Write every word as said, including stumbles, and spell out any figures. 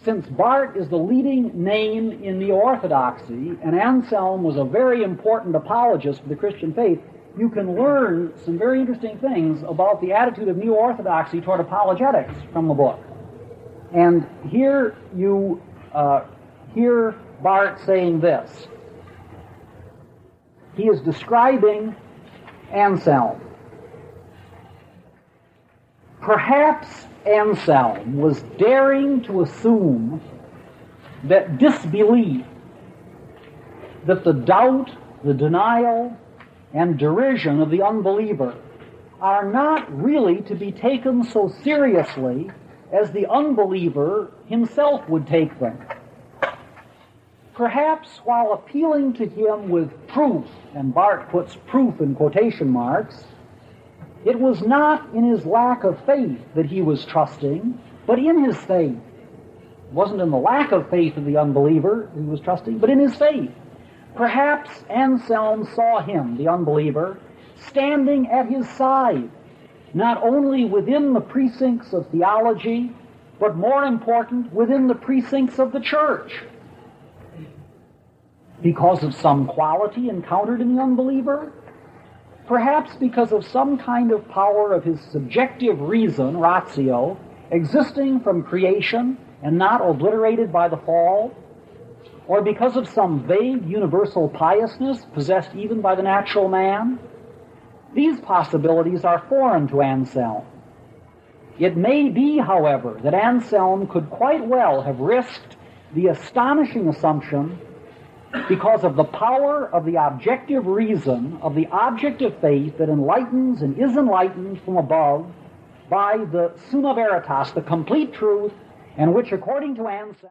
since Barth is the leading name in Neo-Orthodoxy, and Anselm was a very important apologist for the Christian faith, you can learn some very interesting things about the attitude of Neo-Orthodoxy toward apologetics from the book. And here you uh, hear Barth saying this. He is describing Anselm. Perhaps Anselm was daring to assume that disbelief, that the doubt, the denial, and derision of the unbeliever are not really to be taken so seriously as the unbeliever himself would take them. Perhaps while appealing to him with proof, and Barth puts proof in quotation marks, it was not in his lack of faith that he was trusting, but in his faith. It wasn't in the lack of faith of the unbeliever he was trusting, but in his faith. Perhaps Anselm saw him, the unbeliever, standing at his side, not only within the precincts of theology, but more important, within the precincts of the church. Because of some quality encountered in the unbeliever, perhaps because of some kind of power of his subjective reason, ratio, existing from creation and not obliterated by the fall, or because of some vague universal piousness possessed even by the natural man. These possibilities are foreign to Anselm. It may be, however, that Anselm could quite well have risked the astonishing assumption, because of the power of the objective reason of the object of faith that enlightens and is enlightened from above by the summa veritas, the complete truth, and which, according to Anselm,